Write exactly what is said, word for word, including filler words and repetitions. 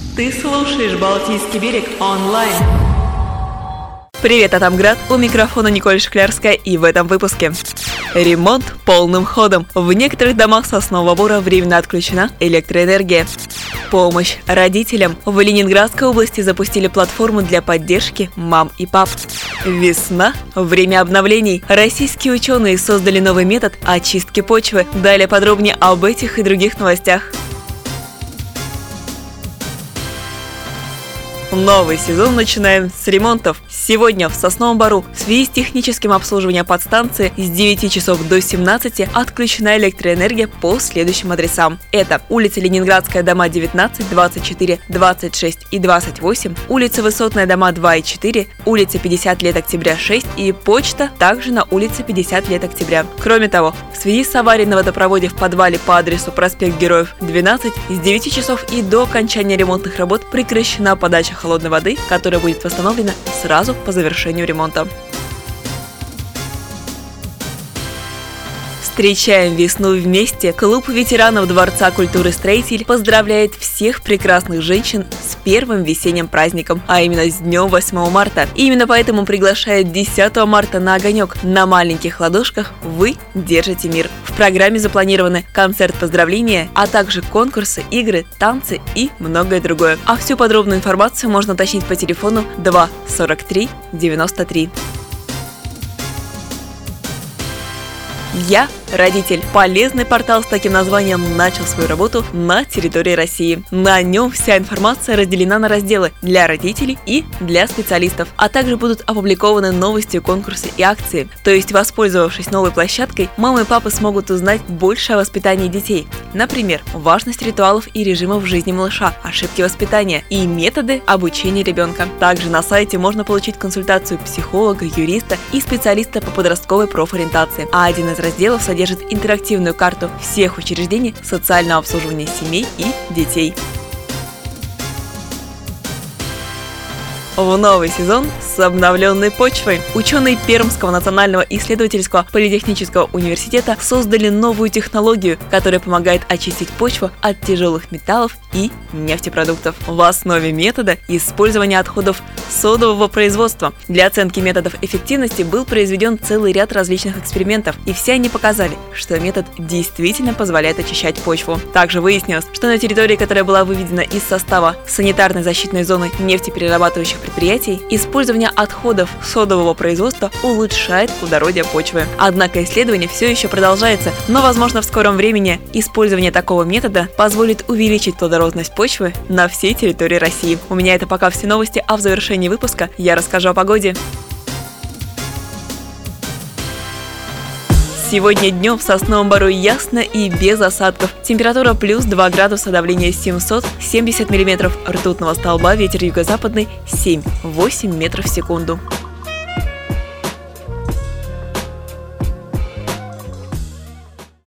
Ты слушаешь «Балтийский берег» онлайн. Привет, Атамград! У микрофона Николь Шклярская, и в этом выпуске. Ремонт полным ходом. В некоторых домах Соснового Бора временно отключена электроэнергия. Помощь родителям. В Ленинградской области запустили платформу для поддержки мам и пап. Весна. Время обновлений. Российские ученые создали новый метод очистки почвы. Далее подробнее об этих и других новостях. Новый сезон начинаем с ремонтов. Сегодня в Сосновом Бору в связи с техническим обслуживанием подстанции с девяти часов до семнадцати отключена электроэнергия по следующим адресам. Это улица Ленинградская, дома девятнадцать, двадцать четыре, двадцать шесть и двадцать восемь, улица Высотная, дома два и четыре, улица пятьдесят лет октября шесть и почта также на улице пятьдесят лет октября. Кроме того, в связи с аварией на водопроводе в подвале по адресу проспект Героев двенадцать с девяти часов и до окончания ремонтных работ прекращена подача холодной воды, которая будет восстановлена сразу по завершению ремонта. Встречаем весну вместе. Клуб ветеранов Дворца культуры «Строитель» поздравляет всех прекрасных женщин с первым весенним праздником, а именно с днем восьмого марта. И именно поэтому приглашает десятого марта на огонек. На маленьких ладошках вы держите мир. В программе запланированы концерт поздравления, а также конкурсы, игры, танцы и многое другое. А всю подробную информацию можно уточнить по телефону два сорок три девяносто три. Я родитель. Полезный портал с таким названием начал свою работу на территории России. На нем вся информация разделена на разделы для родителей и для специалистов, а также будут опубликованы новости, конкурсы и акции. То есть, воспользовавшись новой площадкой, мамы и папы смогут узнать больше о воспитании детей. Например, важность ритуалов и режимов в жизни малыша, ошибки воспитания и методы обучения ребенка. Также на сайте можно получить консультацию психолога, юриста и специалиста по подростковой профориентации. А один из разделов содержит интерактивную карту всех учреждений социального обслуживания семей и детей. В новый сезон с обновленной почвой. Ученые Пермского национального исследовательского политехнического университета создали новую технологию, которая помогает очистить почву от тяжелых металлов и нефтепродуктов. В основе метода использования отходов содового производства. Для оценки методов эффективности был произведен целый ряд различных экспериментов, и все они показали, что метод действительно позволяет очищать почву. Также выяснилось, что на территории, которая была выведена из состава санитарной защитной зоны нефтеперерабатывающих предприятий, использование отходов содового производства улучшает плодородие почвы. Однако исследование все еще продолжается, но, возможно, в скором времени использование такого метода позволит увеличить плодородность почвы на всей территории России. У меня это пока все новости, а в завершении выпуска я расскажу о погоде. Сегодня днем в Сосновом Бору ясно и без осадков. Температура плюс два градуса, давление семьсот семьдесят миллиметров ртутного столба, ветер юго-западный семь-восемь метров в секунду.